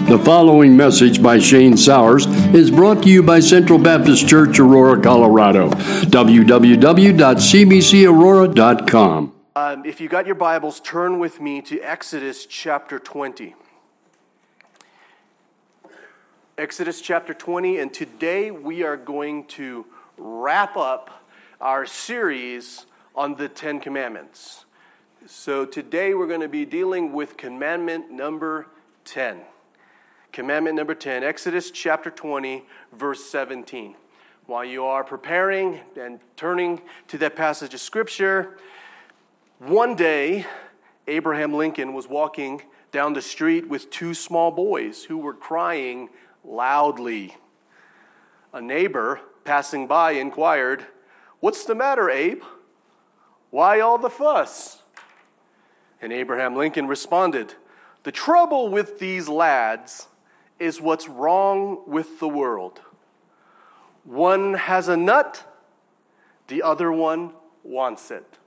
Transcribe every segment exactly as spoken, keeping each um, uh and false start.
The following message by Shane Sowers is brought to you by Central Baptist Church, Aurora, Colorado. w w w dot c b c aurora dot com. Um, if you got your Bibles, turn with me to Exodus chapter twenty. Exodus chapter twenty, and today we are going to wrap up our series on the Ten Commandments. So today we're going to be dealing with commandment number ten. Commandment number ten, Exodus chapter twenty, verse seventeen. While you are preparing and turning to that passage of Scripture, one day Abraham Lincoln was walking down the street with two small boys who were crying loudly. A neighbor passing by inquired, "What's the matter, Abe? Why all the fuss?" And Abraham Lincoln responded, "The trouble with these lads is what's wrong with the world. One has a nut, the other one wants it."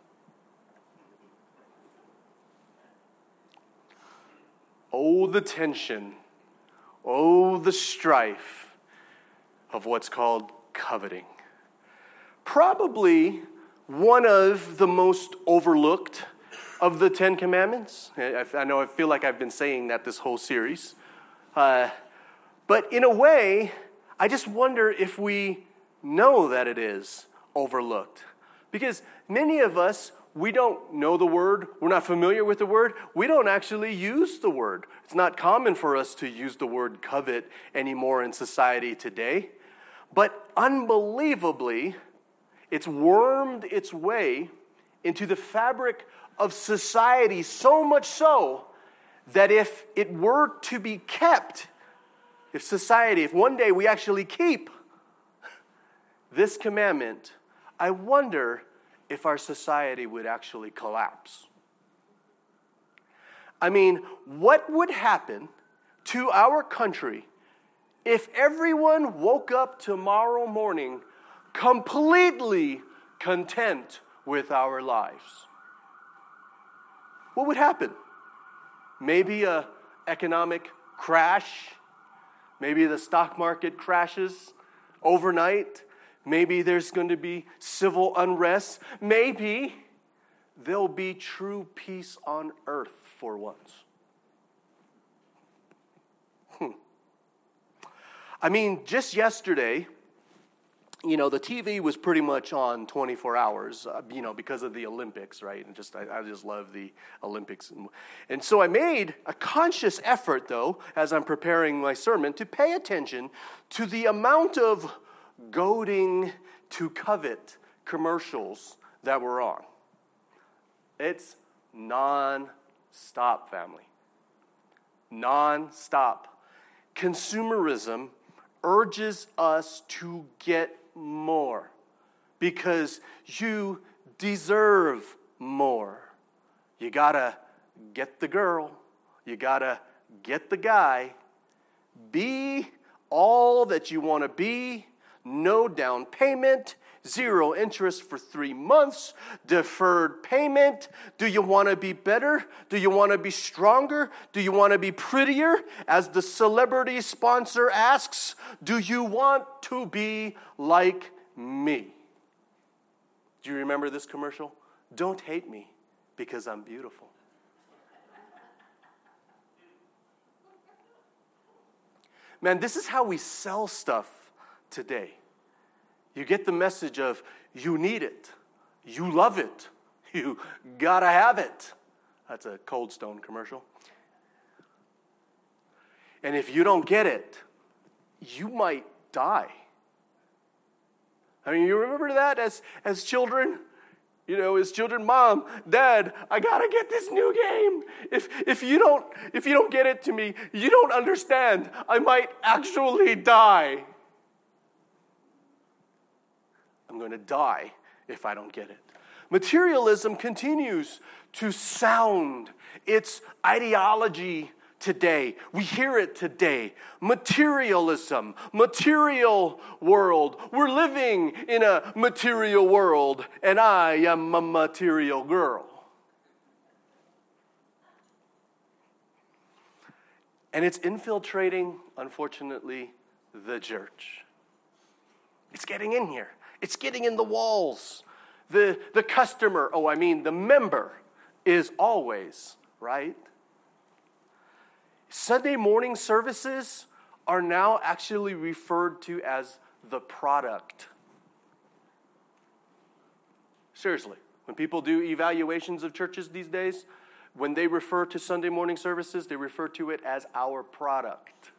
Oh, the tension, oh, the strife of what's called coveting. Probably one of the most overlooked of the Ten Commandments. I, I know I feel like I've been saying that this whole series. Uh, but in a way, I just wonder if we know that it is overlooked. Because many of us, we don't know the word, we're not familiar with the word, we don't actually use the word. It's not common for us to use the word covet anymore in society today. But unbelievably, it's wormed its way into the fabric of society, so much so that if it were to be kept, if society, if one day we actually keep this commandment, I wonder if our society would actually collapse. I mean, what would happen to our country if everyone woke up tomorrow morning completely content with our lives? What would happen? Maybe an economic crash. Maybe the stock market crashes overnight. Maybe there's going to be civil unrest. Maybe there'll be true peace on earth for once. Hmm. I mean, just yesterday, you know, the T V was pretty much on twenty-four hours, uh, you know, because of the Olympics, right? And just, I, I just love the Olympics. And, and so I made a conscious effort, though, as I'm preparing my sermon, to pay attention to the amount of goading to covet commercials that were on. It's non-stop, family. Non-stop. Consumerism urges us to get more because you deserve more. You gotta get the girl. You gotta get the guy. Be all that you want to be. No down payment. Zero interest for three months. Deferred payment. Do you want to be better? Do you want to be stronger? Do you want to be prettier? As the celebrity sponsor asks, do you want to be like me? Do you remember this commercial? Don't hate me because I'm beautiful. Man, this is how we sell stuff today. You get the message of you need it, you love it, you gotta have it. That's a Cold Stone commercial. And if you don't get it, you might die. I mean, you remember that as, as children? You know, as children, Mom, Dad, I gotta get this new game. If if you don't if you don't get it to me, you don't understand. I might actually die. I'm going to die if I don't get it. Materialism continues to sound its ideology today. We hear it today. Materialism, material world. We're living in a material world, and I am a material girl. And it's infiltrating, unfortunately, the church. It's getting in here. It's getting in the walls. The, the customer, oh, I mean, the member is always right. Sunday morning services are now actually referred to as the product. Seriously, when people do evaluations of churches these days, when they refer to Sunday morning services, they refer to it as our product.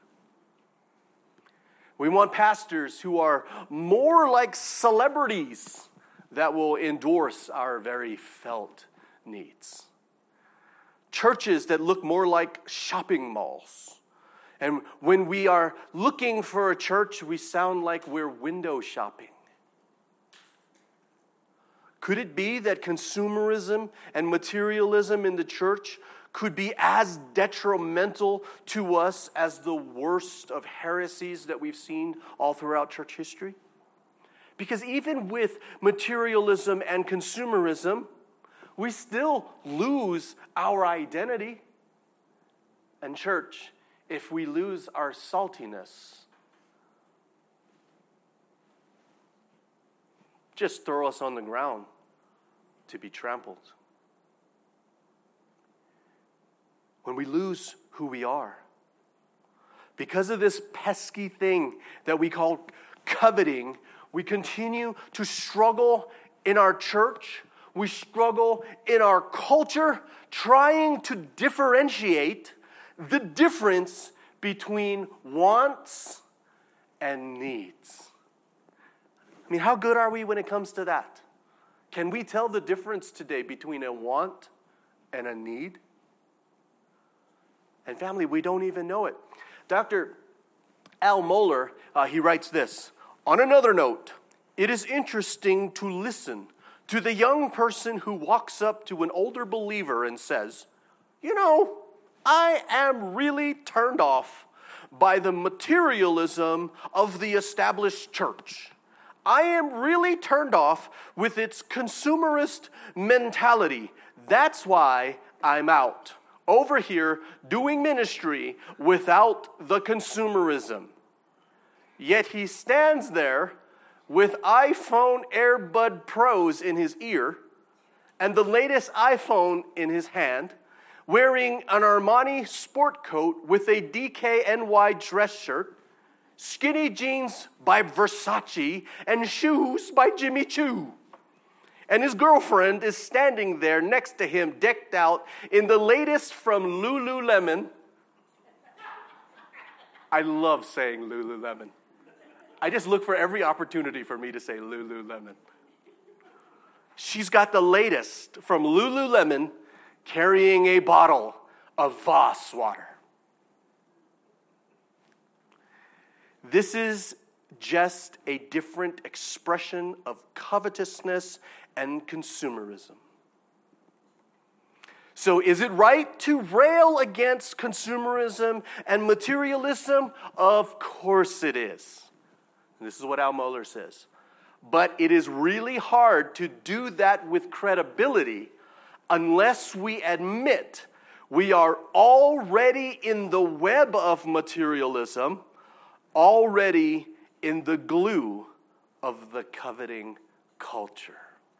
We want pastors who are more like celebrities that will endorse our very felt needs. Churches that look more like shopping malls. And when we are looking for a church, we sound like we're window shopping. Could it be that consumerism and materialism in the church could be as detrimental to us as the worst of heresies that we've seen all throughout church history? Because even with materialism and consumerism, we still lose our identity. And church, if we lose our saltiness, just throw us on the ground to be trampled. When we lose who we are, because of this pesky thing that we call coveting, we continue to struggle in our church. We struggle in our culture trying to differentiate the difference between wants and needs. I mean, how good are we when it comes to that? Can we tell the difference today between a want and a need? And family, we don't even know it. Doctor Al Mohler, uh, he writes this. On another note, it is interesting to listen to the young person who walks up to an older believer and says, you know, I am really turned off by the materialism of the established church. I am really turned off with its consumerist mentality. That's why I'm out over here doing ministry without the consumerism. Yet he stands there with iPhone AirBud Pros in his ear and the latest iPhone in his hand, wearing an Armani sport coat with a D K N Y dress shirt, skinny jeans by Versace, and shoes by Jimmy Choo. And his girlfriend is standing there next to him, decked out in the latest from Lululemon. I love saying Lululemon. I just look for every opportunity for me to say Lululemon. She's got the latest from Lululemon, carrying a bottle of Voss water. This is just a different expression of covetousness and consumerism. So is it right to rail against consumerism and materialism? Of course it is. And this is what Al Mohler says. But it is really hard to do that with credibility unless we admit we are already in the web of materialism, already in the glue of the coveting culture.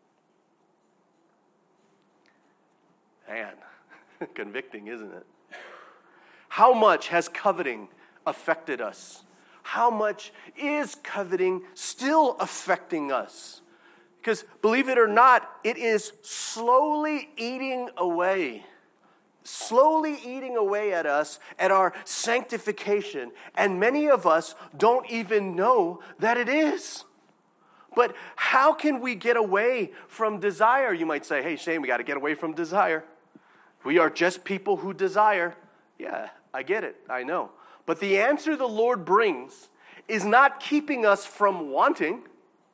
Man, convicting, isn't it? How much has coveting affected us? How much is coveting still affecting us? Because believe it or not, it is slowly eating away. Slowly eating away at us, at our sanctification. And many of us don't even know that it is. But how can we get away from desire? You might say, hey, Shane, we got to get away from desire. We are just people who desire. Yeah, I get it. I know. But the answer the Lord brings is not keeping us from wanting.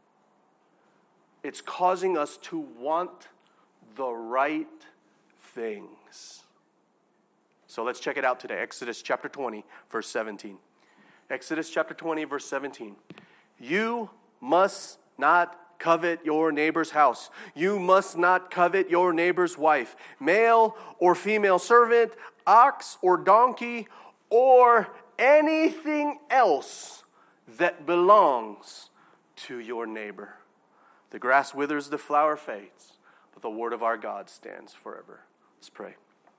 It's causing us to want the right things. So let's check it out today. Exodus chapter twenty, verse seventeen. Exodus chapter twenty, verse seventeen. You must not covet your neighbor's house. You must not covet your neighbor's wife, male or female servant, ox or donkey, or anything else that belongs to your neighbor. The grass withers, the flower fades, but the word of our God stands forever. Let's pray.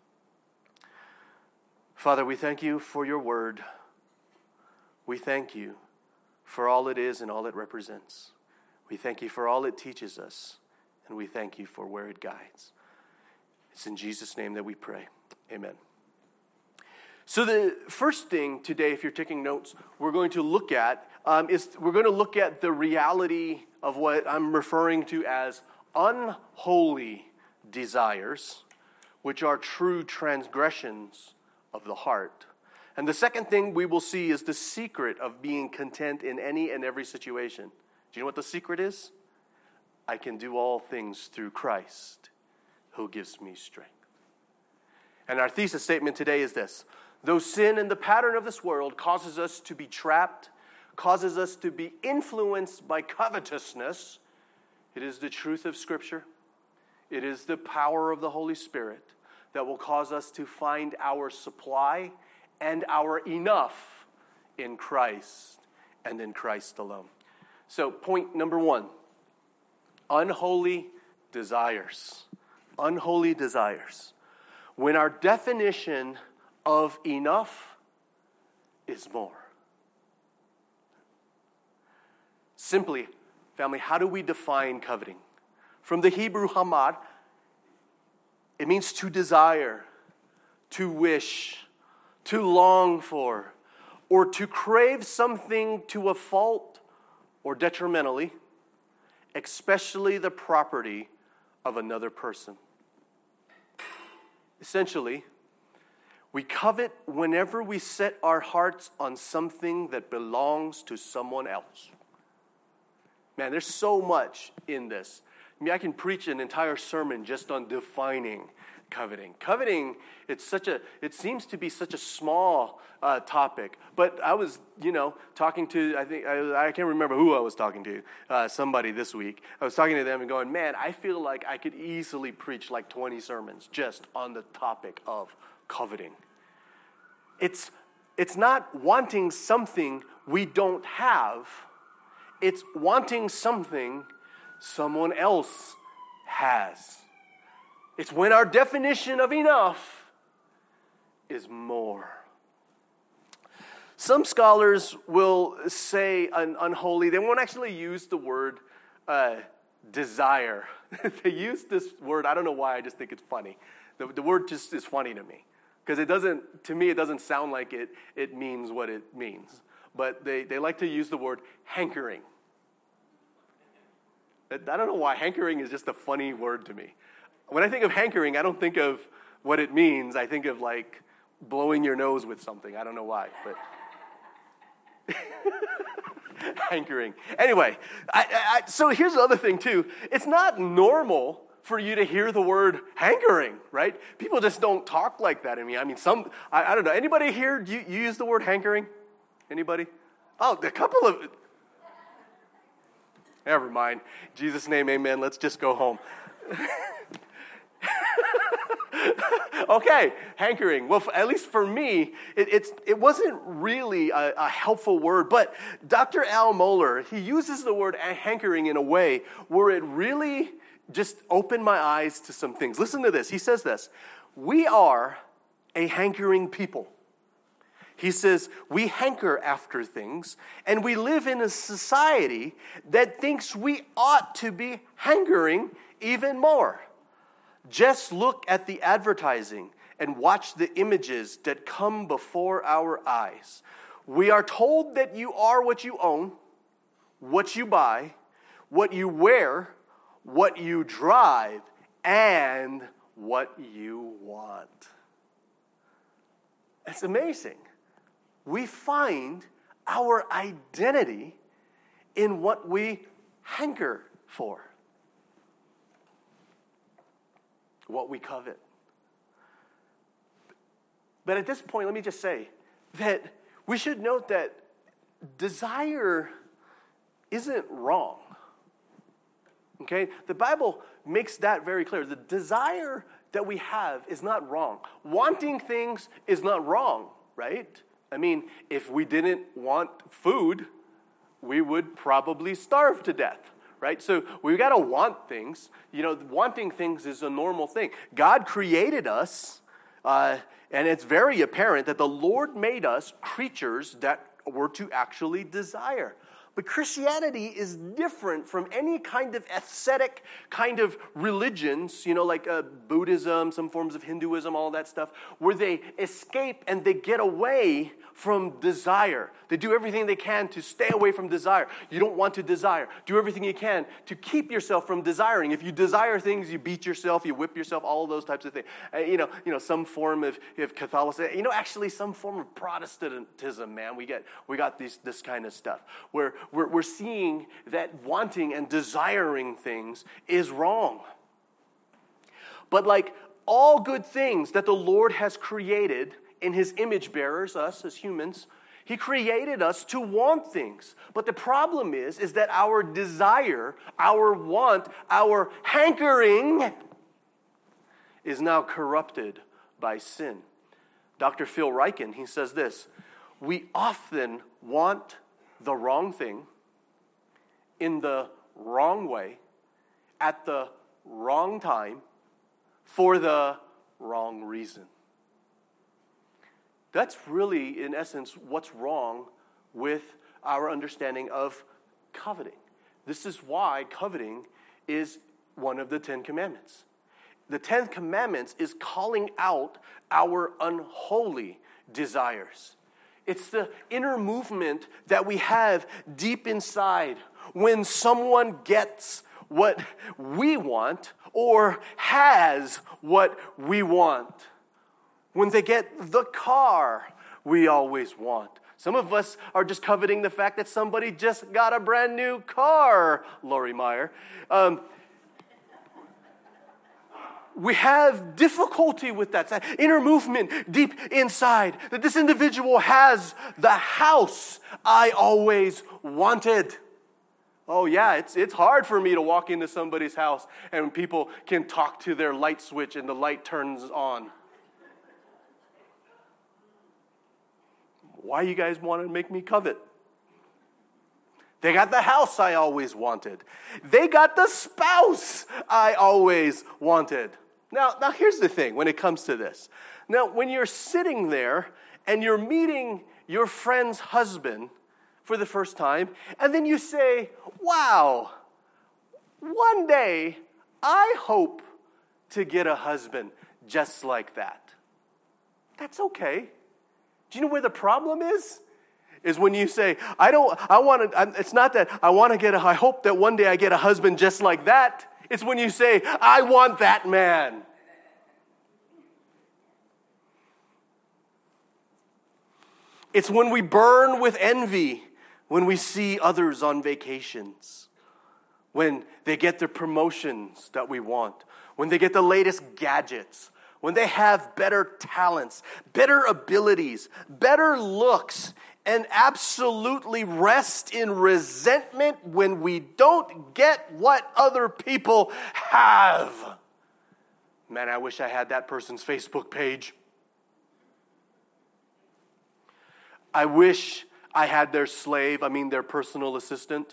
Father, we thank you for your word. We thank you for all it is and all it represents. We thank you for all it teaches us, and we thank you for where it guides. It's in Jesus' name that we pray. Amen. So the first thing today, if you're taking notes, we're going to look at um, is we're going to look at the reality of what I'm referring to as unholy desires, which are true transgressions of the heart. And the second thing we will see is the secret of being content in any and every situation. Do you know what the secret is? I can do all things through Christ who gives me strength. And our thesis statement today is this: though sin and the pattern of this world causes us to be trapped, causes us to be influenced by covetousness, it is the truth of Scripture, it is the power of the Holy Spirit that will cause us to find our supply and our enough in Christ and in Christ alone. So point number one, unholy desires. Unholy desires. When our definition of enough is more. Simply, family, how do we define coveting? From the Hebrew hamad, it means to desire, to wish, to long for, or to crave something to a fault or detrimentally, especially the property of another person. Essentially, we covet whenever we set our hearts on something that belongs to someone else. Man, there's so much in this. I mean, I can preach an entire sermon just on defining coveting. Coveting, it's such a, it seems to be such a small uh, topic. But I was, you know, talking to, I think, I, I can't remember who I was talking to, uh, somebody this week. I was talking to them and going, man, I feel like I could easily preach like twenty sermons just on the topic of coveting. It's, it's not wanting something we don't have. It's wanting something someone else has. It's when our definition of enough is more. Some scholars will say un- unholy. They won't actually use the word uh, desire. They use this word. I don't know why. I just think it's funny. The, the word just is funny to me. Because it doesn't, to me, it doesn't sound like it, it means what it means. But they, they like to use the word hankering. I don't know why. Hankering is just a funny word to me. When I think of hankering, I don't think of what it means. I think of like blowing your nose with something. I don't know why, but hankering. Anyway, I, I, so here's the other thing too. It's not normal for you to hear the word hankering, right? People just don't talk like that. I mean, I mean, some, I, I don't know. Anybody here, you, you use the word hankering? Anybody? Oh, a couple of, never mind. In Jesus' name, amen. Let's just go home. Okay, hankering. Well, at least for me, it, it's it wasn't really a, a helpful word. But Doctor Al Mohler, he uses the word hankering in a way where it really just opened my eyes to some things. Listen to this. He says this: we are a hankering people. He says, we hanker after things, and we live in a society that thinks we ought to be hankering even more. Just look at the advertising and watch the images that come before our eyes. We are told that you are what you own, what you buy, what you wear, what you drive, and what you want. It's amazing. We find our identity in what we hanker for, what we covet. But at this point, let me just say that we should note that desire isn't wrong. Okay? The Bible makes that very clear. The desire that we have is not wrong. Wanting things is not wrong. right? I mean, if we didn't want food, we would probably starve to death, right? So we got to want things. You know, wanting things is a normal thing. God created us, uh, and it's very apparent that the Lord made us creatures that were to actually desire. But Christianity is different from any kind of ascetic kind of religions, you know, like uh, Buddhism, some forms of Hinduism, all that stuff, where they escape and they get away from desire. They do everything they can to stay away from desire. You don't want to desire. Do everything you can to keep yourself from desiring. If you desire things, you beat yourself, you whip yourself, all of those types of things. Uh, you know, you know, some form of, of Catholicism, you know, actually some form of Protestantism, man. We get we got these this kind of stuff where We're, we're seeing that wanting and desiring things is wrong. But like all good things that the Lord has created in his image bearers, us as humans, he created us to want things. But the problem is, is that our desire, our want, our hankering is now corrupted by sin. Doctor Phil Ryken, he says this: we often want the wrong thing in the wrong way at the wrong time for the wrong reason. That's really, in essence, what's wrong with our understanding of coveting. This is why coveting is one of the Ten Commandments. The Ten Commandments is calling out our unholy desires. It's the inner movement that we have deep inside when someone gets what we want or has what we want. When they get the car we always want. Some of us are just coveting the fact that somebody just got a brand new car, Lori Meyer. Um, We have difficulty with that, that inner movement deep inside, that this individual has the house I always wanted. Oh yeah, it's it's hard for me to walk into somebody's house and people can talk to their light switch and the light turns on. Why you guys want to make me covet? They got the house I always wanted. They got the spouse I always wanted. Now, now here's the thing when it comes to this. Now, when you're sitting there and you're meeting your friend's husband for the first time, and then you say, wow, one day I hope to get a husband just like that. That's okay. Do you know where the problem is? Is when you say, I don't, I want to, it's not that I want to get a, I hope that one day I get a husband just like that. It's when you say, I want that man. It's when we burn with envy when we see others on vacations, when they get the promotions that we want, when they get the latest gadgets, when they have better talents, better abilities, better looks, and absolutely rest in resentment when we don't get what other people have. Man, I wish I had that person's Facebook page. I wish I had their slave, I mean their personal assistant.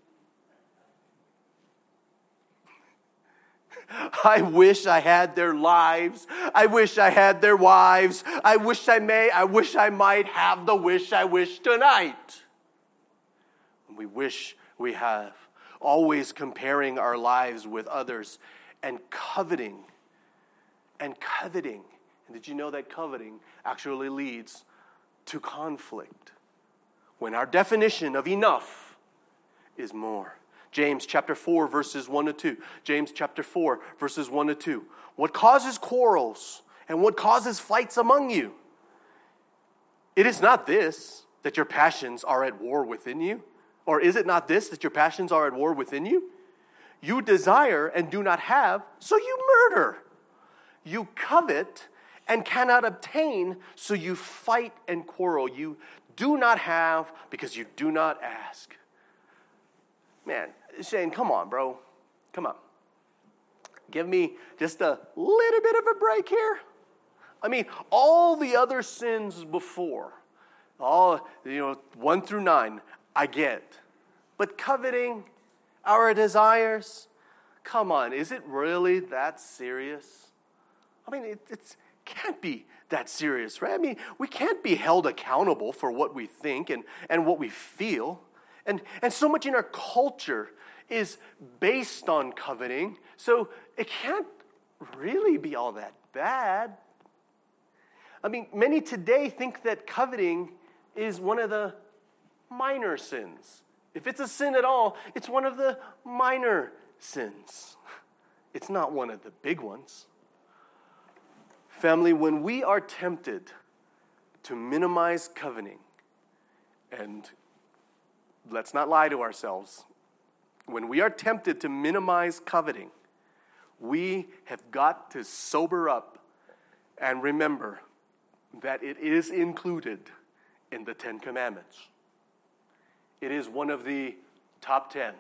I wish I had their lives. I wish I had their wives. I wish I may, I wish I might have the wish I wish tonight. We wish we have. Always comparing our lives with others and coveting. And coveting. And did you know that coveting actually leads to conflict? When our definition of enough is more. James chapter four, verses one to two. James chapter four, verses one to two. What causes quarrels and what causes fights among you? It is not this, that your passions are at war within you. Or is it not this, that your passions are at war within you? You desire and do not have, so you murder. You covet and cannot obtain, so you fight and quarrel. You do not have because you do not ask. Man, Shane, come on, bro. Come on. Give me just a little bit of a break here. I mean, all the other sins before, all, you know, one through nine, I get. But coveting our desires, come on, is it really that serious? I mean, it it's, can't be that serious, right? I mean, we can't be held accountable for what we think and, and what we feel. And, and so much in our culture is based on coveting, so it can't really be all that bad. I mean, many today think that coveting is one of the minor sins. If it's a sin at all, it's one of the minor sins. It's not one of the big ones. Family, when we are tempted to minimize coveting, and let's not lie to ourselves, when we are tempted to minimize coveting, we have got to sober up and remember that it is included in the Ten Commandments. It is one of the top ten.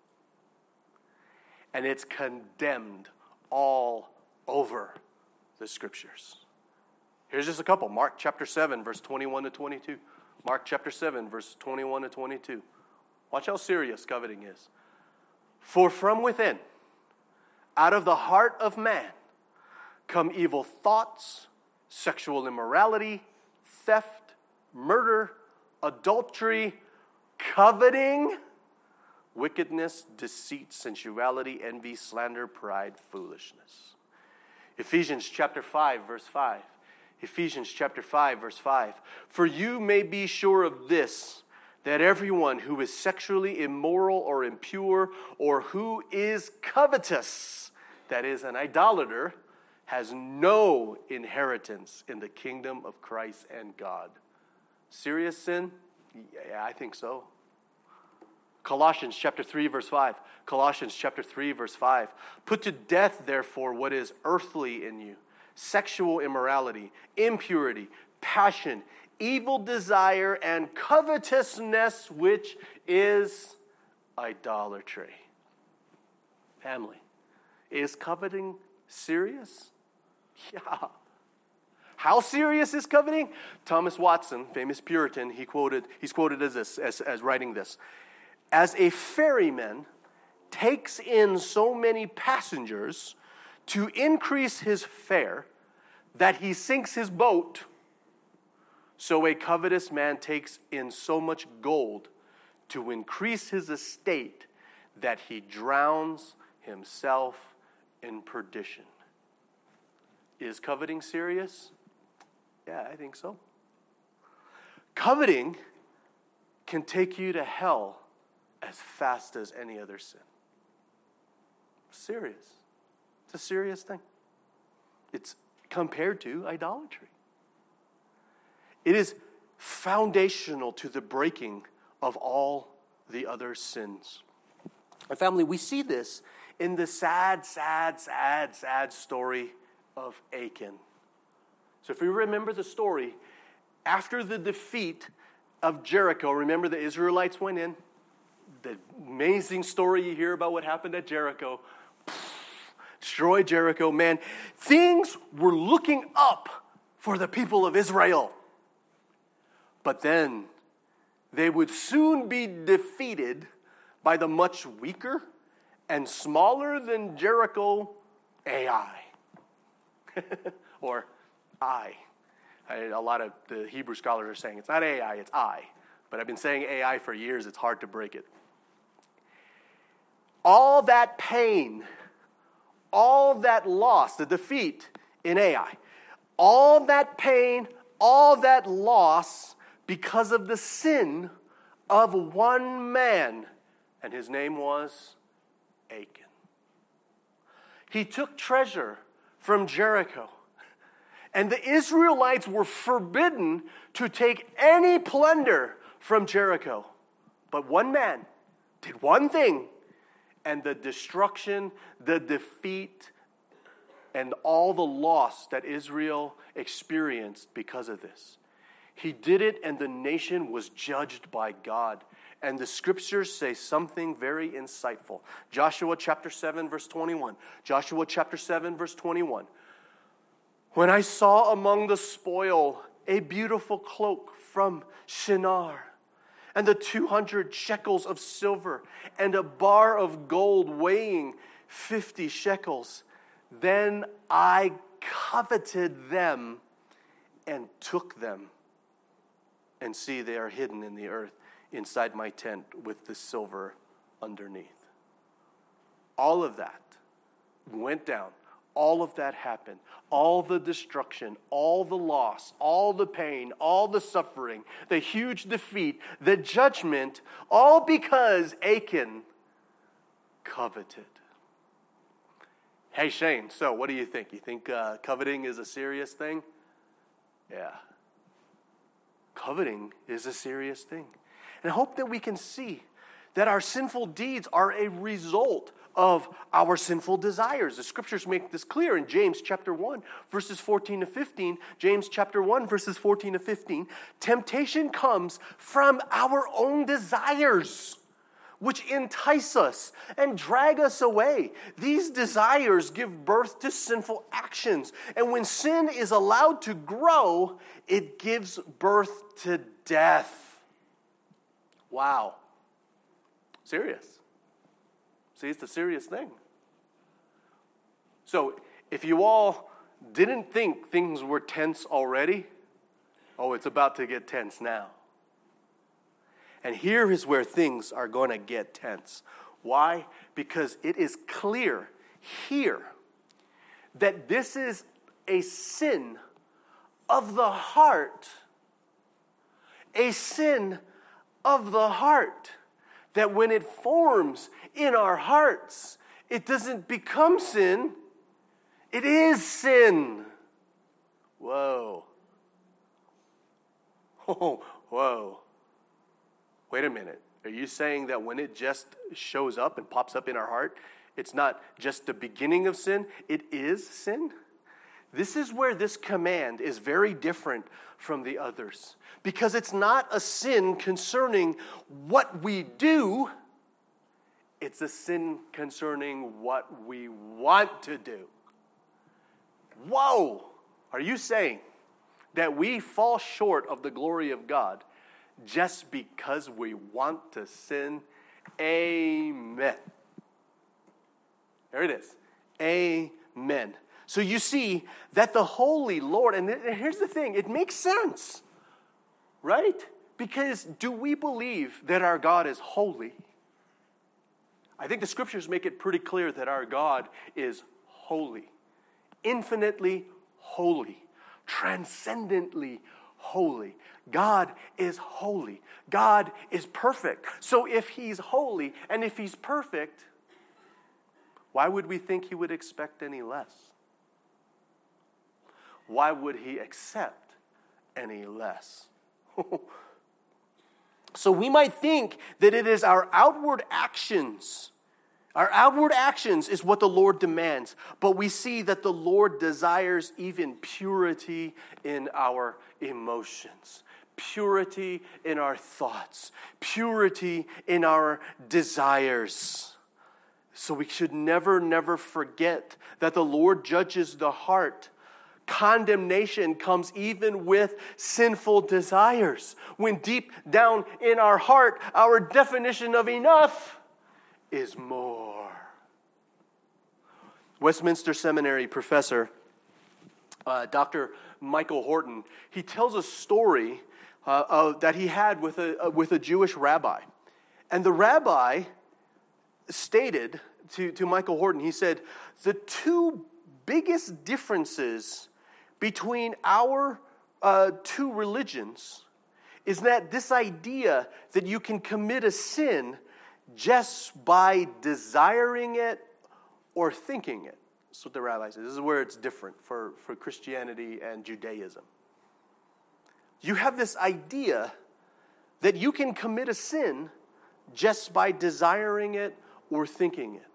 And it's condemned all over the Scriptures. Here's just a couple. Mark chapter seven, verse twenty-one to twenty-two. Mark chapter seven, verse twenty-one to twenty-two. Watch how serious coveting is. For from within, out of the heart of man, come evil thoughts, sexual immorality, theft, murder, adultery, coveting, wickedness, deceit, sensuality, envy, slander, pride, foolishness. Ephesians chapter five, verse five. Ephesians chapter five, verse five. For you may be sure of this, that everyone who is sexually immoral or impure, or who is covetous, that is, an idolater, has no inheritance in the kingdom of Christ and God. Serious sin? Yeah, I think so. Colossians chapter three, verse five. Colossians chapter three, verse five. Put to death, therefore, what is earthly in you: sexual immorality, impurity, passion, evil desire, and covetousness, which is idolatry. Family, is coveting serious? Yeah. How serious is coveting? Thomas Watson, famous Puritan, he quoted, he's quoted as this, as, as writing this. As a ferryman takes in so many passengers to increase his fare that he sinks his boat, so a covetous man takes in so much gold to increase his estate that he drowns himself in perdition. Is coveting serious? Yeah, I think so. Coveting can take you to hell as fast as any other sin. Serious. It's a serious thing. It's compared to idolatry. It is foundational to the breaking of all the other sins. And family, we see this in the sad, sad, sad, sad story of Achan. So if you remember the story, after the defeat of Jericho, remember the Israelites went in. The amazing story you hear about what happened at Jericho. Destroy Jericho, man. Things were looking up for the people of Israel. But then they would soon be defeated by the much weaker and smaller than Jericho Ai. Or I. I. A lot of the Hebrew scholars are saying it's not Ai, it's I. But I've been saying A I for years, it's hard to break it. All that pain, all that loss, the defeat in Ai, all that pain, all that loss because of the sin of one man, and his name was Achan. He took treasure from Jericho, and the Israelites were forbidden to take any plunder from Jericho. But one man did one thing, and the destruction, the defeat, and all the loss that Israel experienced because of this. He did it, and the nation was judged by God. And the scriptures say something very insightful. Joshua chapter seven, verse twenty-one. Joshua chapter seven, verse twenty-one. When I saw among the spoil a beautiful cloak from Shinar, and the two hundred shekels of silver, and a bar of gold weighing fifty shekels, then I coveted them and took them. And see, they are hidden in the earth inside my tent with the silver underneath. All of that went down. All of that happened. All the destruction, all the loss, all the pain, all the suffering, the huge defeat, the judgment, all because Achan coveted. Hey, Shane, so what do you think? You think uh, coveting is a serious thing? Yeah. Coveting is a serious thing. And I hope that we can see that our sinful deeds are a result of our sinful desires. The scriptures make this clear in James chapter one, verses fourteen to fifteen. James chapter one, verses fourteen to fifteen. Temptation comes from our own desires, which entice us and drag us away. These desires give birth to sinful actions. And when sin is allowed to grow, it gives birth to death. Wow. Serious. See, it's a serious thing. So, if you all didn't think things were tense already, oh, it's about to get tense now. And here is where things are going to get tense. Why? Because it is clear here that this is a sin of the heart. A sin of the heart. That when it forms in our hearts, it doesn't become sin. It is sin. Whoa. Oh, whoa. Wait a minute. Are you saying that when it just shows up and pops up in our heart, it's not just the beginning of sin, it is sin? This is where this command is very different from the others. Because it's not a sin concerning what we do. It's a sin concerning what we want to do. Whoa! Are you saying that we fall short of the glory of God just because we want to sin? Amen. There it is. Amen. So you see that the Holy Lord, and here's the thing, it makes sense, right? Because do we believe that our God is holy? I think the scriptures make it pretty clear that our God is holy, infinitely holy, transcendently holy. God is holy. God is perfect. So if he's holy and if he's perfect, why would we think he would expect any less? Why would he accept any less? So we might think that it is our outward actions. Our outward actions is what the Lord demands. But we see that the Lord desires even purity in our emotions. Purity in our thoughts. Purity in our desires. So we should never, never forget that the Lord judges the heart. Condemnation comes even with sinful desires. When deep down in our heart, our definition of enough is more. Westminster Seminary professor, uh, Doctor Michael Horton, he tells a story uh, uh, that he had with a, uh, with a Jewish rabbi. And the rabbi stated to, to Michael Horton, he said, the two biggest differences between our uh, two religions is that this idea that you can commit a sin just by desiring it or thinking it. That's what the rabbi says. This is where it's different for, for Christianity and Judaism. You have this idea that you can commit a sin just by desiring it or thinking it.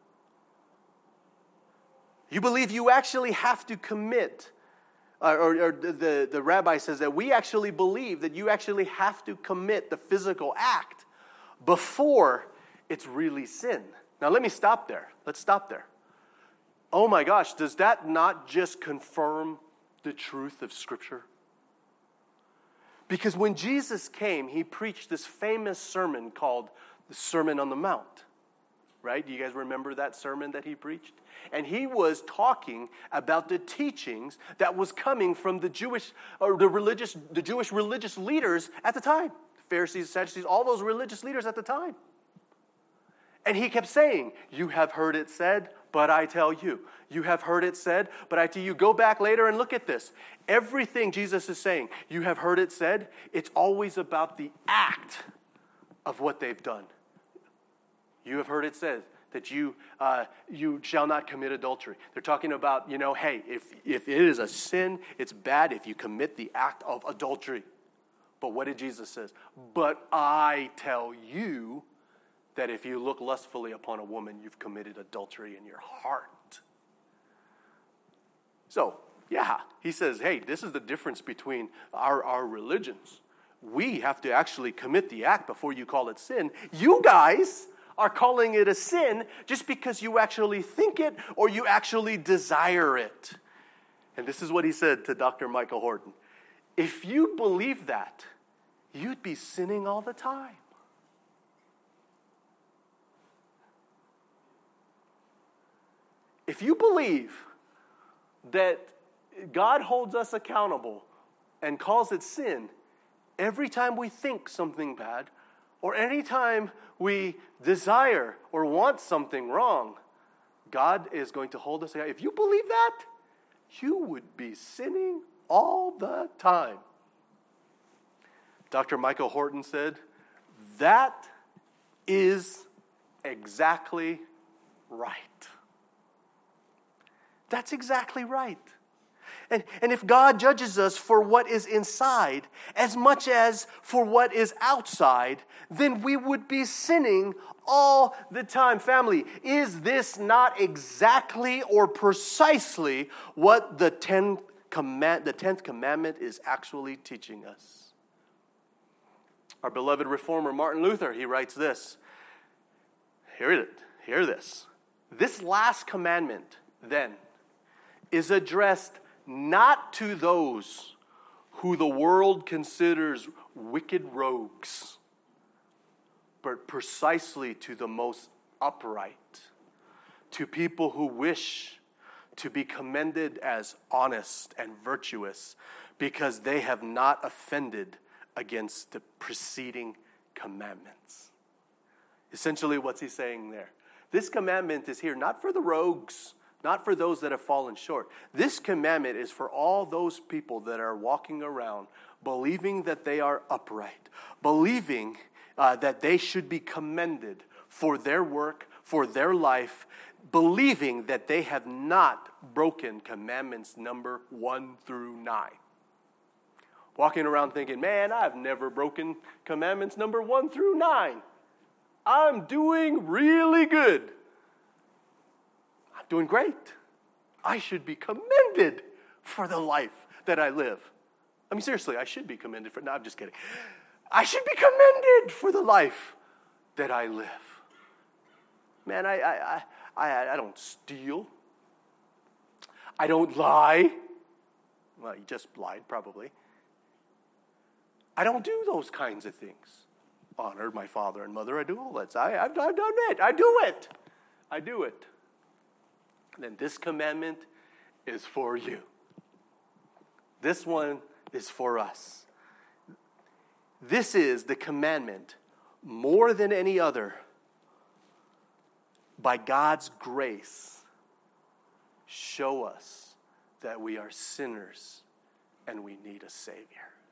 You believe you actually have to commit Or, or, or the, the rabbi says that we actually believe that you actually have to commit the physical act before it's really sin. Now let me stop there. Let's stop there. oh my gosh, does that not just confirm the truth of Scripture? Because when Jesus came, he preached this famous sermon called the Sermon on the Mount. Right? Do you guys remember that sermon that he preached? And he was talking about the teachings that was coming from the Jewish or the religious the Jewish religious leaders at the time. Pharisees, Sadducees, all those religious leaders at the time. And he kept saying, you have heard it said, but I tell you. You have heard it said, but I tell you. Go back later and look at this. Everything Jesus is saying, you have heard it said, it's always about the act of what they've done. You have heard it said that you uh, you shall not commit adultery. They're talking about, you know, hey, if, if it is a sin, it's bad if you commit the act of adultery. But what did Jesus say? But I tell you that if you look lustfully upon a woman, you've committed adultery in your heart. So, yeah, he says, hey, this is the difference between our, our religions. We have to actually commit the act before you call it sin. You guys are calling it a sin just because you actually think it or you actually desire it. And this is what he said to Doctor Michael Horton. If you believe that, you'd be sinning all the time. If you believe that God holds us accountable and calls it sin every time we think something bad, or anytime we desire or want something wrong, God is going to hold us accountable. If you believe that, you would be sinning all the time. Doctor Michael Horton said, that is exactly right. That's exactly right. And, and if God judges us for what is inside as much as for what is outside, then we would be sinning all the time. Family, is this not exactly or precisely what the tenth command, the tenth commandment is actually teaching us? Our beloved reformer Martin Luther, he writes this. Hear it. Hear this. This last commandment, then, is addressed not to those who the world considers wicked rogues, but precisely to the most upright, to people who wish to be commended as honest and virtuous because they have not offended against the preceding commandments. Essentially, what's he saying there? This commandment is here not for the rogues, not for those that have fallen short. This commandment is for all those people that are walking around believing that they are upright, believing uh, that they should be commended for their work, for their life, believing that they have not broken commandments number one through nine. Walking around thinking, man, I've never broken commandments number one through nine. I'm doing really good. I'm doing great. I should be commended for the life that I live. I mean, seriously, I should be commended for, no, I'm just kidding. I should be commended for the life that I live. Man, I, I, I, I don't steal. I don't lie. Well, you just lied, probably. I don't do those kinds of things. Honor my father and mother. I do all that. I, I've, I've done it. I do it. I do it. And then this commandment is for you. This one is for us. This is the commandment, more than any other, by God's grace, show us that we are sinners and we need a Savior.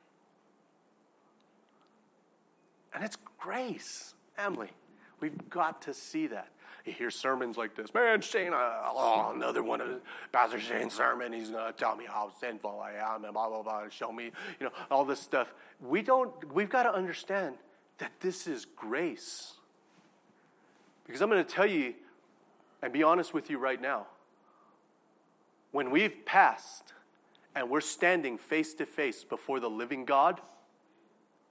And it's grace, family. We've got to see that. You hear sermons like this. Man, Shane, uh, oh, another one of Pastor Shane's sermon. He's going to tell me how sinful I am and blah, blah, blah, and show me, you know, all this stuff. We don't, we've got to understand that this is grace. Because I'm going to tell you and be honest with you right now. When we've passed and we're standing face to face before the living God,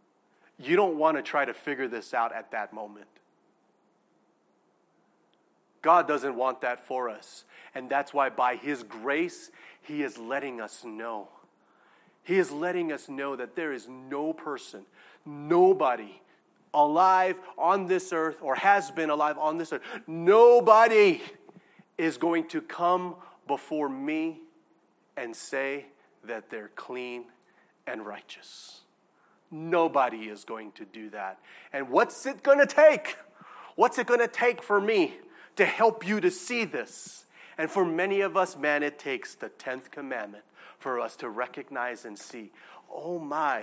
you don't want to try to figure this out at that moment. God doesn't want that for us. And that's why by His grace, He is letting us know. He is letting us know that there is no person, nobody alive on this earth or has been alive on this earth. Nobody is going to come before me and say that they're clean and righteous. Nobody is going to do that. And what's it going to take? What's it going to take for me to help you to see this? And for many of us, man, it takes the tenth commandment for us to recognize and see, oh my,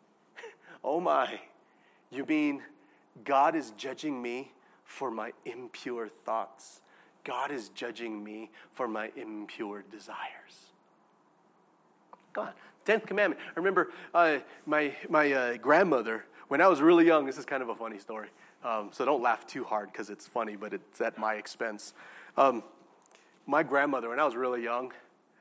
oh my, you mean God is judging me for my impure thoughts? God is judging me for my impure desires. Come on, tenth commandment. I remember uh, my my uh, grandmother, when I was really young, this is kind of a funny story, um, so don't laugh too hard because it's funny, but it's at my expense. Um, my grandmother, when I was really young,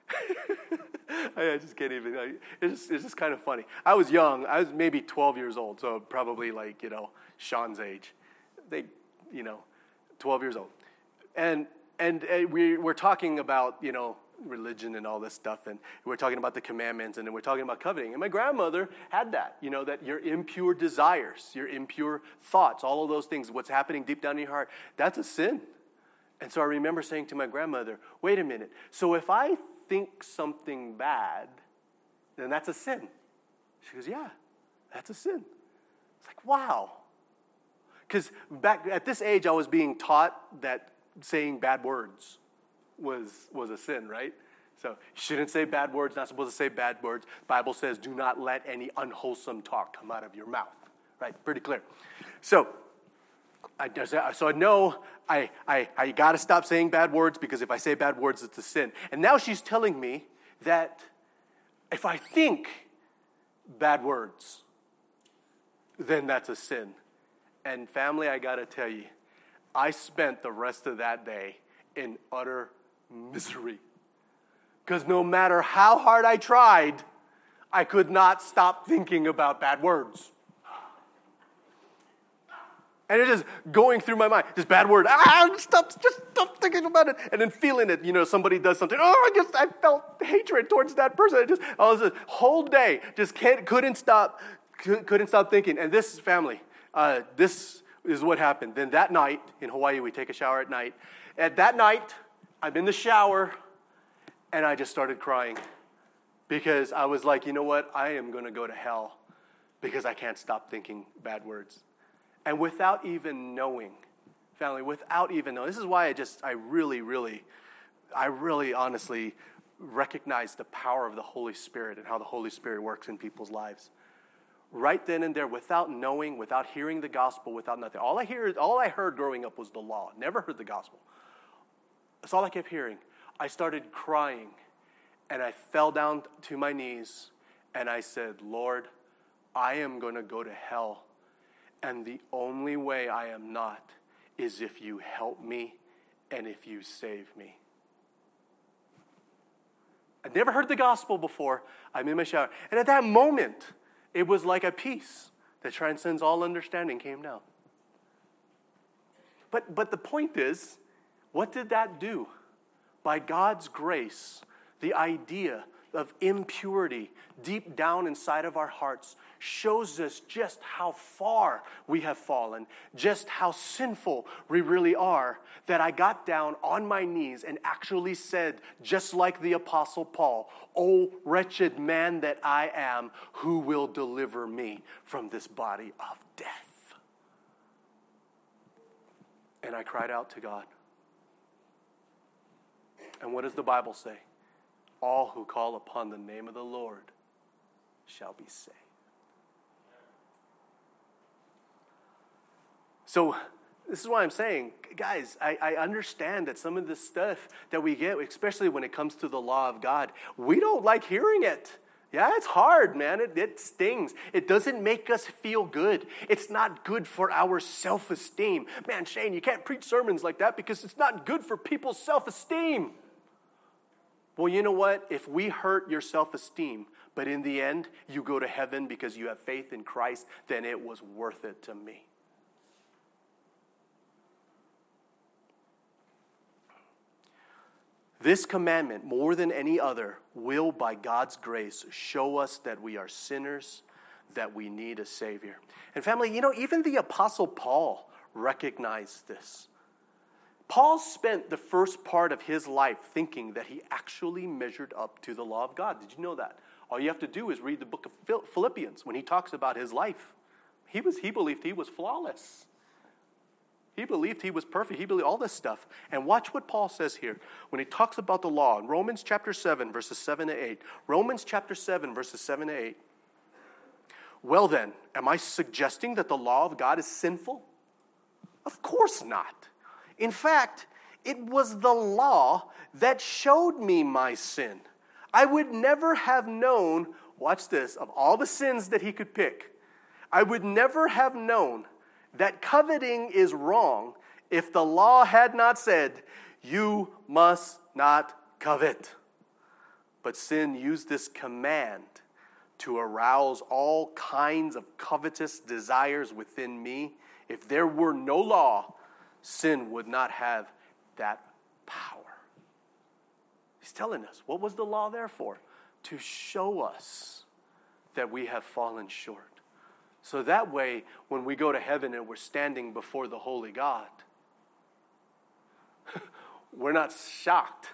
I just can't even, I, it's, just, it's just kind of funny. I was young, I was maybe twelve years old, so probably like, you know, Sean's age. They, you know, twelve years old. And and uh, we, we're talking about, you know, religion and all this stuff, and we're talking about the commandments, and then we're talking about coveting. And my grandmother had that, you know, that your impure desires, your impure thoughts, all of those things, what's happening deep down in your heart, that's a sin. And so I remember saying to my grandmother, wait a minute, so if I think something bad, then that's a sin. She goes, yeah, that's a sin. It's like, wow. Because back at this age, I was being taught that saying bad words was was a sin, right? So you shouldn't say bad words, not supposed to say bad words. The Bible says, do not let any unwholesome talk come out of your mouth, right? Pretty clear. So I, so I know I, I, I got to stop saying bad words, because if I say bad words, it's a sin. And now she's telling me that if I think bad words, then that's a sin. And family, I got to tell you, I spent the rest of that day in utter misery. Because no matter how hard I tried, I could not stop thinking about bad words. And it is going through my mind. This bad word. Ah, stop, just stop thinking about it. And then feeling it. You know, somebody does something. Oh, I guess I felt hatred towards that person. I just, I was a whole day, just can't, couldn't stop, couldn't stop thinking. And this family, uh, this is what happened. Then that night, in Hawaii, we take a shower at night. At that night, I'm in the shower, and I just started crying. Because I was like, you know what? I am going to go to hell because I can't stop thinking bad words. And without even knowing, family, without even knowing. This is why I just, I really, really, I really honestly recognize the power of the Holy Spirit and how the Holy Spirit works in people's lives. Right then and there, without knowing, without hearing the gospel, without nothing. All I hear, all I heard growing up was the law. Never heard the gospel. That's all I kept hearing. I started crying, and I fell down to my knees, and I said, Lord, I am going to go to hell. And the only way I am not is if you help me and if you save me. I'd never heard the gospel before. I'm in my shower. And at that moment, it was like a peace that transcends all understanding came down. But, but the point is, what did that do? By God's grace, the idea of impurity deep down inside of our hearts shows us just how far we have fallen, just how sinful we really are, that I got down on my knees and actually said, just like the Apostle Paul, "O wretched man that I am, who will deliver me from this body of death?" And I cried out to God. And what does the Bible say? All who call upon the name of the Lord shall be saved. So this is why I'm saying, guys, I, I understand that some of this stuff that we get, especially when it comes to the law of God, we don't like hearing it. Yeah, it's hard, man. It, it stings. It doesn't make us feel good. It's not good for our self-esteem. Man, Shane, you can't preach sermons like that because it's not good for people's self-esteem. Well, you know what? If we hurt your self-esteem, but in the end, you go to heaven because you have faith in Christ, then it was worth it to me. This commandment, more than any other, will by God's grace show us that we are sinners, that we need a Savior. And family, you know, even the Apostle Paul recognized this. Paul spent the first part of his life thinking that he actually measured up to the law of God. Did you know that? All you have to do is read the book of Philippians when he talks about his life. He was he believed he was flawless. He believed he was perfect. He believed all this stuff. And watch what Paul says here when he talks about the law in Romans chapter seven, verses seven to eight. Romans chapter seven, verses seven to eight. Well then, am I suggesting that the law of God is sinful? Of course not. In fact, it was the law that showed me my sin. I would never have known, watch this, of all the sins that he could pick, I would never have known that coveting is wrong if the law had not said, you must not covet. But sin used this command to arouse all kinds of covetous desires within me. If there were no law, sin would not have that power. He's telling us, what was the law there for? To show us that we have fallen short. So that way, when we go to heaven and we're standing before the holy God, we're not shocked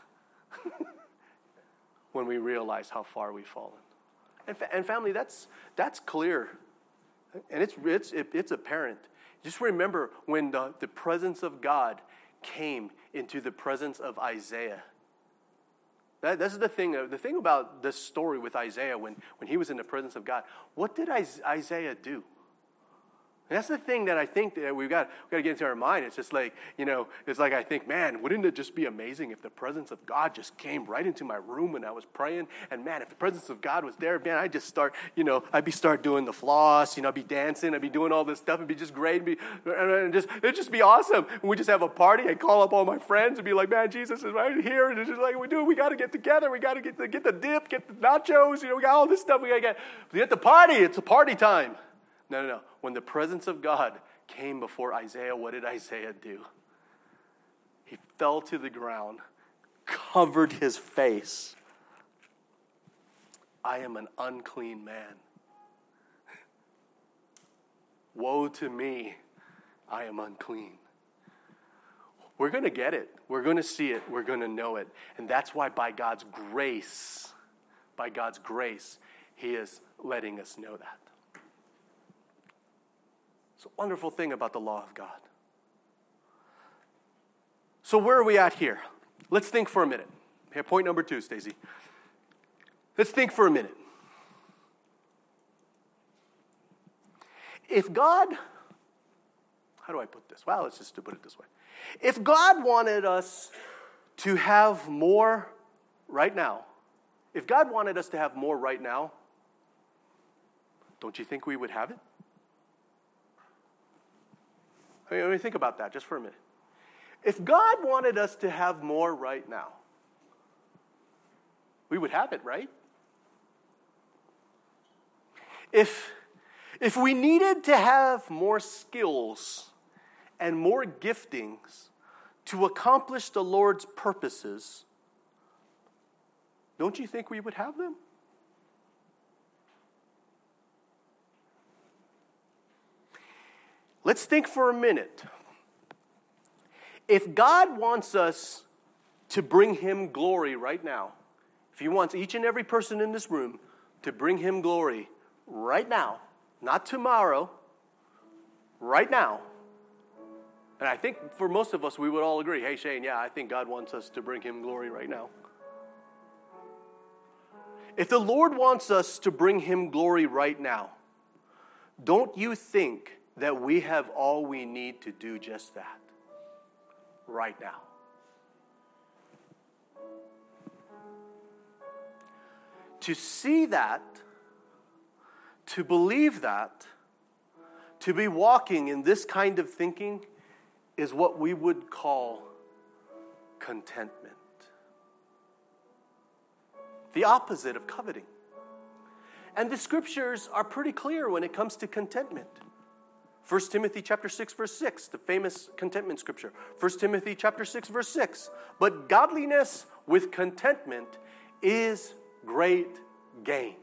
when we realize how far we've fallen. And, fa- and family, that's that's clear. And it's, it's, it, it's apparent. Just remember when the, the presence of God came into the presence of Isaiah. That, this is the thing, the thing about this story with Isaiah when, when he was in the presence of God. What did Isaiah do? And that's the thing that I think that we've got, we've got to get into our mind. It's just like, you know, it's like I think, man, wouldn't it just be amazing if the presence of God just came right into my room when I was praying? And man, if the presence of God was there, man, I'd just start, you know, I'd be start doing the floss, you know, I'd be dancing, I'd be doing all this stuff. It'd be just great. It'd, be, and just, it'd just be awesome. And we just have a party. I'd call up all my friends and be like, man, Jesus is right here. And it's just like, we do, we got to get together. We got to get the, get the dip, get the nachos. You know, we got all this stuff we got to get. But at the party, it's a party time. No, no, no. When the presence of God came before Isaiah, what did Isaiah do? He fell to the ground, covered his face. I am an unclean man. Woe to me, I am unclean. We're going to get it. We're going to see it. We're going to know it. And that's why by God's grace, by God's grace, he is letting us know that. It's a wonderful thing about the law of God. So where are we at here? Let's think for a minute. Here, point number two, Stacy. Let's think for a minute. If God, how do I put this? Well, let's just put it this way. If God wanted us to have more right now, if God wanted us to have more right now, don't you think we would have it? I mean, think about that just for a minute. If God wanted us to have more right now, we would have it, right? If, if we needed to have more skills and more giftings to accomplish the Lord's purposes, don't you think we would have them? Let's think for a minute. If God wants us to bring him glory right now, if he wants each and every person in this room to bring him glory right now, not tomorrow, right now, and I think for most of us we would all agree, hey Shane, yeah, I think God wants us to bring him glory right now. If the Lord wants us to bring him glory right now, don't you think that we have all we need to do just that right now? To see that, to believe that, to be walking in this kind of thinking is what we would call contentment. The opposite of coveting. And the scriptures are pretty clear when it comes to contentment. First Timothy chapter six, verse six, the famous contentment scripture. First Timothy chapter six, verse six. But godliness with contentment is great gain.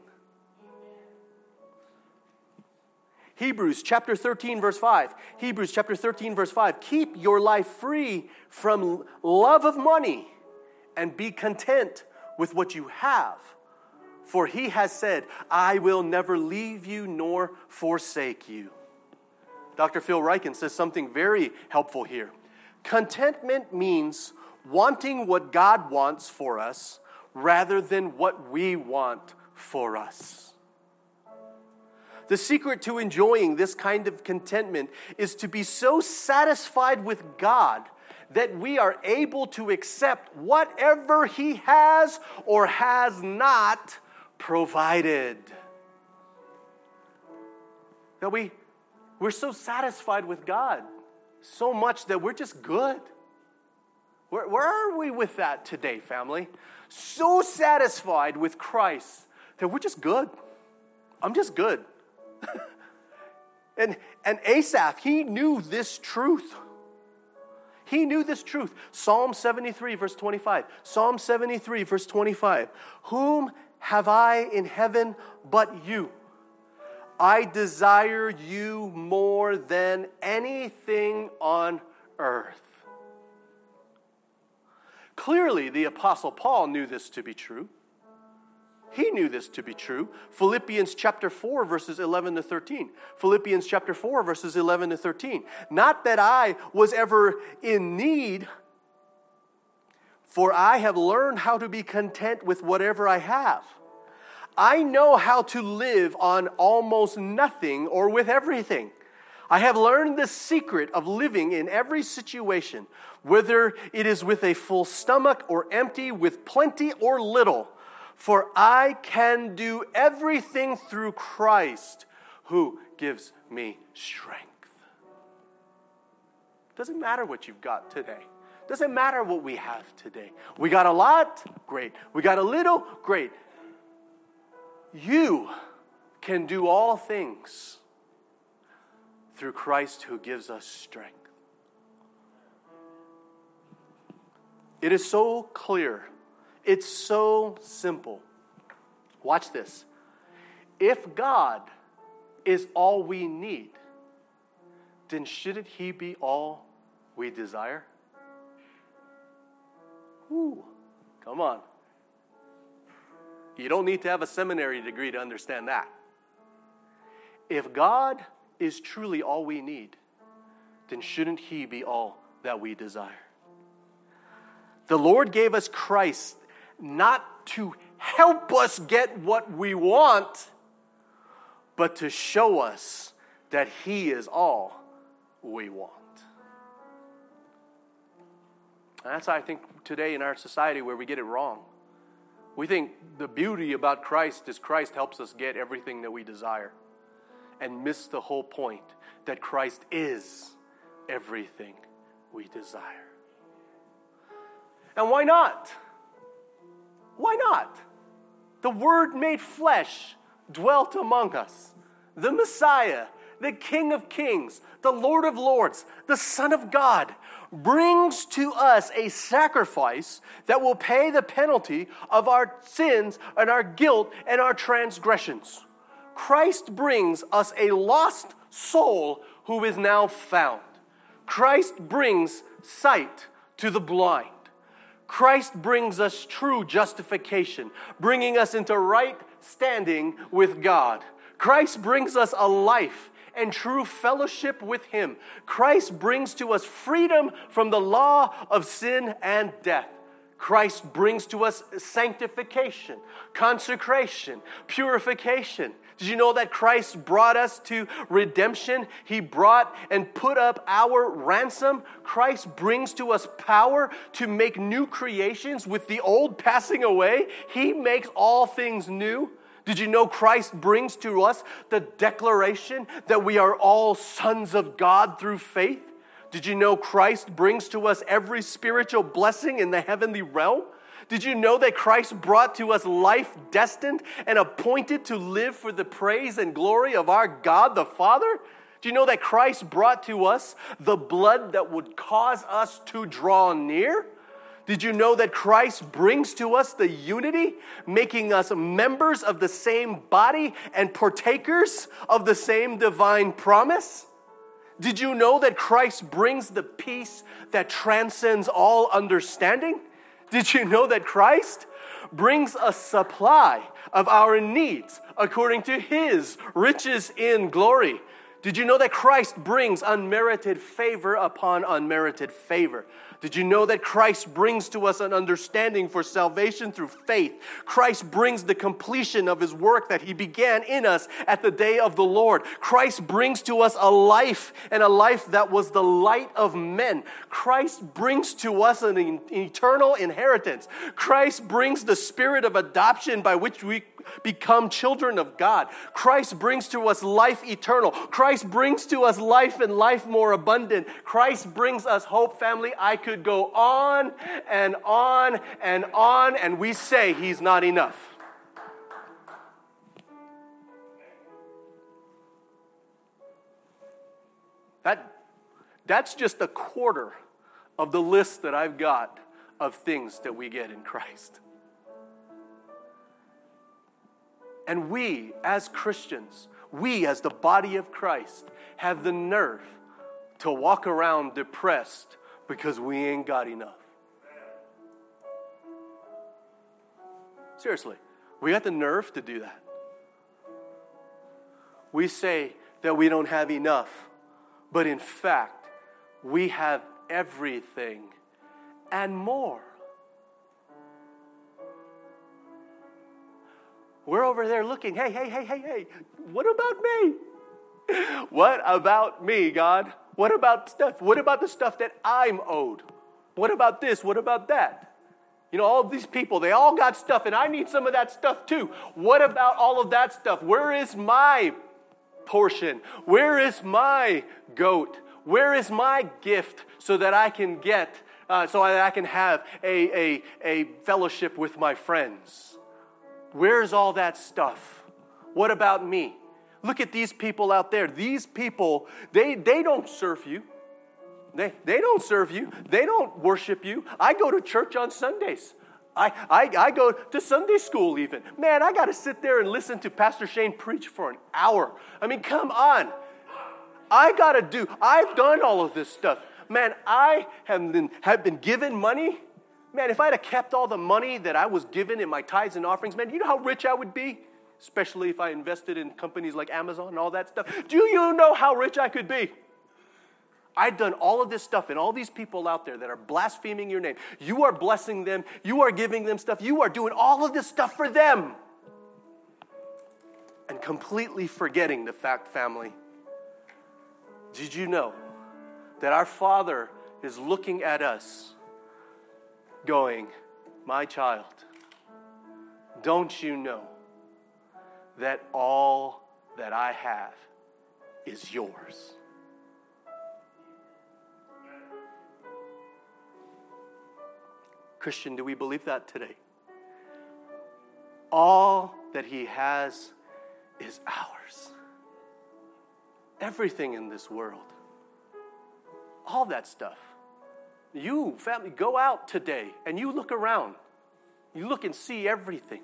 Hebrews chapter thirteen, verse five. Hebrews chapter thirteen, verse five. Keep your life free from love of money and be content with what you have. For he has said, I will never leave you nor forsake you. Doctor Phil Ryken says something very helpful here. Contentment means wanting what God wants for us rather than what we want for us. The secret to enjoying this kind of contentment is to be so satisfied with God that we are able to accept whatever He has or has not provided. That we, we're so satisfied with God, so much that we're just good. Where, where are we with that today, family? So satisfied with Christ that we're just good. I'm just good. and, and Asaph, he knew this truth. He knew this truth. Psalm seventy-three, verse twenty-five. Psalm seventy-three, verse twenty-five. Whom have I in heaven but you? I desire you more than anything on earth. Clearly, the Apostle Paul knew this to be true. He knew this to be true. Philippians chapter four, verses eleven to thirteen. Philippians chapter four, verses eleven to thirteen. Not that I was ever in need, for I have learned how to be content with whatever I have. I know how to live on almost nothing or with everything. I have learned the secret of living in every situation, whether it is with a full stomach or empty, with plenty or little. For I can do everything through Christ who gives me strength. Doesn't matter what you've got today. Doesn't matter what we have today. We got a lot? Great. We got a little? Great. You can do all things through Christ who gives us strength. It is so clear. It's so simple. Watch this. If God is all we need, then shouldn't He be all we desire? Ooh, come on. You don't need to have a seminary degree to understand that. If God is truly all we need, then shouldn't He be all that we desire? The Lord gave us Christ not to help us get what we want, but to show us that He is all we want. And that's, I think, today in our society where we get it wrong. We think the beauty about Christ is Christ helps us get everything that we desire, and miss the whole point that Christ is everything we desire. And why not? Why not? The Word made flesh dwelt among us. The Messiah, the King of Kings, the Lord of Lords, the Son of God, brings to us a sacrifice that will pay the penalty of our sins and our guilt and our transgressions. Christ brings us a lost soul who is now found. Christ brings sight to the blind. Christ brings us true justification, bringing us into right standing with God. Christ brings us a life and true fellowship with Him. Christ brings to us freedom from the law of sin and death. Christ brings to us sanctification, consecration, purification. Did you know that Christ brought us to redemption? He brought and put up our ransom. Christ brings to us power to make new creations with the old passing away. He makes all things new. Did you know Christ brings to us the declaration that we are all sons of God through faith? Did you know Christ brings to us every spiritual blessing in the heavenly realm? Did you know that Christ brought to us life destined and appointed to live for the praise and glory of our God the Father? Do you know that Christ brought to us the blood that would cause us to draw near? Did you know that Christ brings to us the unity, making us members of the same body and partakers of the same divine promise? Did you know that Christ brings the peace that transcends all understanding? Did you know that Christ brings a supply of our needs according to His riches in glory? Did you know that Christ brings unmerited favor upon unmerited favor? Did you know that Christ brings to us an understanding for salvation through faith? Christ brings the completion of His work that He began in us at the day of the Lord. Christ brings to us a life, and a life that was the light of men. Christ brings to us an eternal inheritance. Christ brings the spirit of adoption by which we become children of God. Christ brings to us life eternal. Christ brings to us life and life more abundant. Christ brings us hope, family. I could go on and on and on, and we say He's not enough. That, that's just a quarter of the list that I've got of things that we get in Christ. And we, as Christians, we, as the body of Christ, have the nerve to walk around depressed because we ain't got enough. Seriously, we got the nerve to do that. We say that we don't have enough, but in fact, we have everything and more. We're over there looking, hey, hey, hey, hey, hey, what about me? What about me, God? What about stuff? What about the stuff that I'm owed? What about this? What about that? You know, all of these people, they all got stuff, and I need some of that stuff too. What about all of that stuff? Where is my portion? Where is my goat? Where is my gift so that I can get, uh, so that I can have a, a, a fellowship with my friends? Where's all that stuff? What about me? Look at these people out there. These people, they, they don't serve you. They, they don't serve you. They don't worship you. I go to church on Sundays. I, I, I go to Sunday school even. Man, I got to sit there and listen to Pastor Shane preach for an hour. I mean, come on. I got to do, I've done all of this stuff. Man, I have been, have been given money. Man, if I'd have kept all the money that I was given in my tithes and offerings, man, you know how rich I would be? Especially if I invested in companies like Amazon and all that stuff. Do you know how rich I could be? I've done all of this stuff, and all these people out there that are blaspheming your name, you are blessing them, you are giving them stuff, you are doing all of this stuff for them. And completely forgetting the fact, family, did you know that our Father is looking at us going, my child, don't you know that all that I have is yours? Christian, do we believe that today? All that He has is ours. Everything in this world. All that stuff. You, family, go out today and you look around. You look and see everything.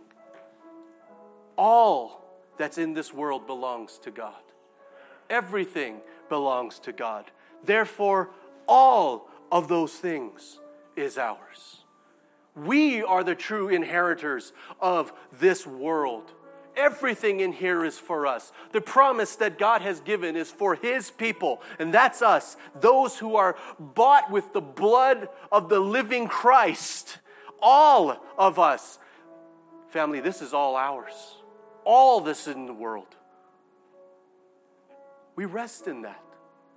All that's in this world belongs to God. Everything belongs to God. Therefore, all of those things is ours. We are the true inheritors of this world. Everything in here is for us. The promise that God has given is for His people, and that's us, those who are bought with the blood of the living Christ. All of us. Family, this is all ours. All this in the world. We rest in that.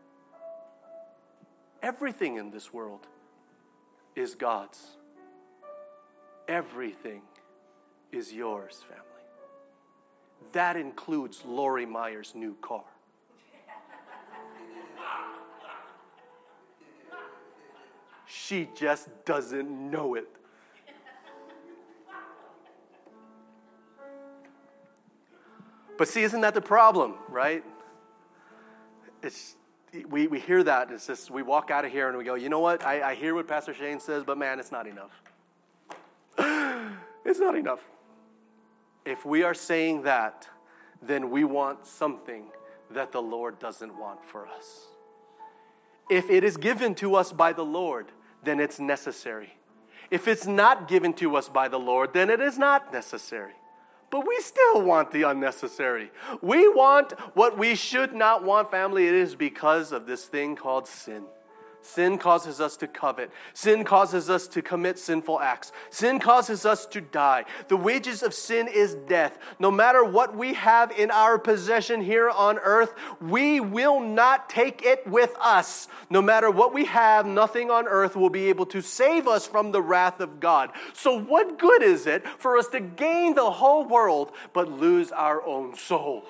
Everything in this world is God's. Everything is yours, family. That includes Lori Meyer's new car. She just doesn't know it. But see, isn't that the problem, right? it's we, we hear that, and it's just, we walk out of here and we go, you know what, I, I hear what Pastor Shane says, but man, it's not enough. It's not enough. If we are saying that, then we want something that the Lord doesn't want for us. If it is given to us by the Lord, then it's necessary. If it's not given to us by the Lord, then it is not necessary. But we still want the unnecessary. We want what we should not want, family. It is because of this thing called sin. Sin causes us to covet. Sin causes us to commit sinful acts. Sin causes us to die. The wages of sin is death. No matter what we have in our possession here on earth, we will not take it with us. No matter what we have, nothing on earth will be able to save us from the wrath of God. So what good is it for us to gain the whole world but lose our own soul?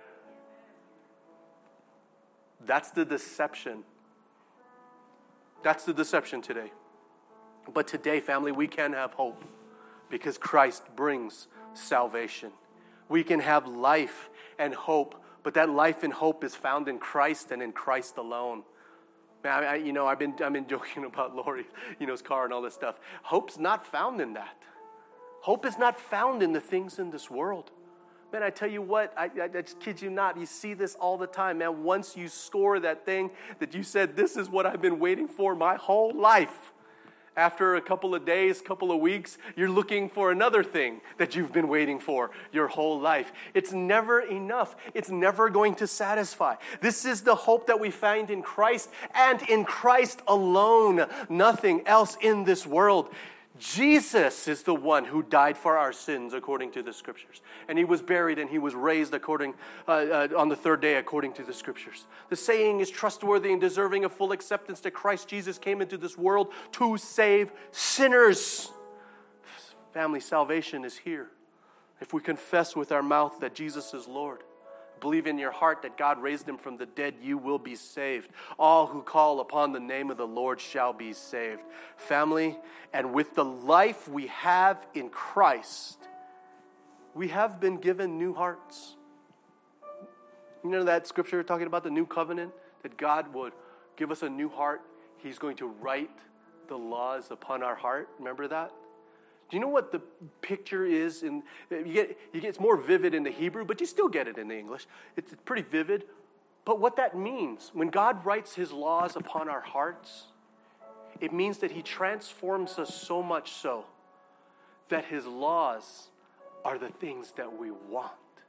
That's the deception. That's the deception today. But today, family, we can have hope because Christ brings salvation. We can have life and hope, but that life and hope is found in Christ and in Christ alone. Man, I, you know, I've been I've been joking about Lori, you know, his car and all this stuff. Hope's not found in that. Hope is not found in the things in this world. Man, I tell you what, I, I, I just kid you not, you see this all the time, man. Once you score that thing that you said, this is what I've been waiting for my whole life. After a couple of days, couple of weeks, you're looking for another thing that you've been waiting for your whole life. It's never enough. It's never going to satisfy. This is the hope that we find in Christ and in Christ alone. Nothing else in this world. Jesus is the one who died for our sins according to the Scriptures. And he was buried and he was raised according uh, uh, on the third day according to the Scriptures. The saying is trustworthy and deserving of full acceptance that Christ Jesus came into this world to save sinners. Family, salvation is here. If we confess with our mouth that Jesus is Lord, believe in your heart that God raised him from the dead, you will be saved. All who call upon the name of the Lord shall be saved. Family, and with the life we have in Christ, we have been given new hearts. You know that scripture talking about the new covenant? That God would give us a new heart. He's going to write the laws upon our heart. Remember that? Do you know what the picture is? In you get, you get it's more vivid in the Hebrew, but you still get it in the English. It's pretty vivid. But what that means, when God writes his laws upon our hearts, it means that he transforms us so much so that his laws are the things that we want.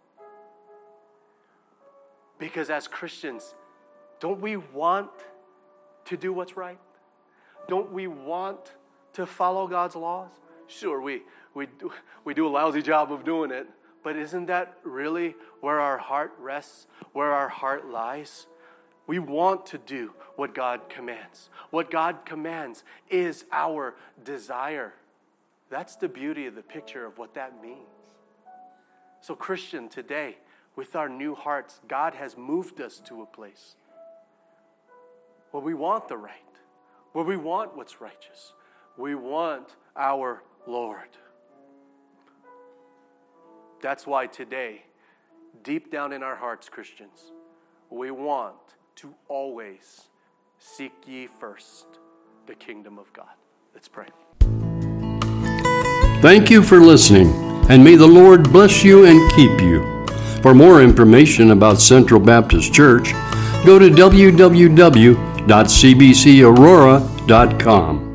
Because as Christians, don't we want to do what's right? Don't we want to follow God's laws? Sure, we we do, we do a lousy job of doing it, but isn't that really where our heart rests, where our heart lies? We want to do what God commands. What God commands is our desire. That's the beauty of the picture of what that means. So Christian, today, with our new hearts, God has moved us to a place where we want the right, where we want what's righteous. We want our Lord. That's why today, deep down in our hearts, Christians, we want to always seek ye first the kingdom of God. Let's pray. Thank you for listening, and may the Lord bless you and keep you. For more information about Central Baptist Church, go to w w w dot c b c aurora dot com.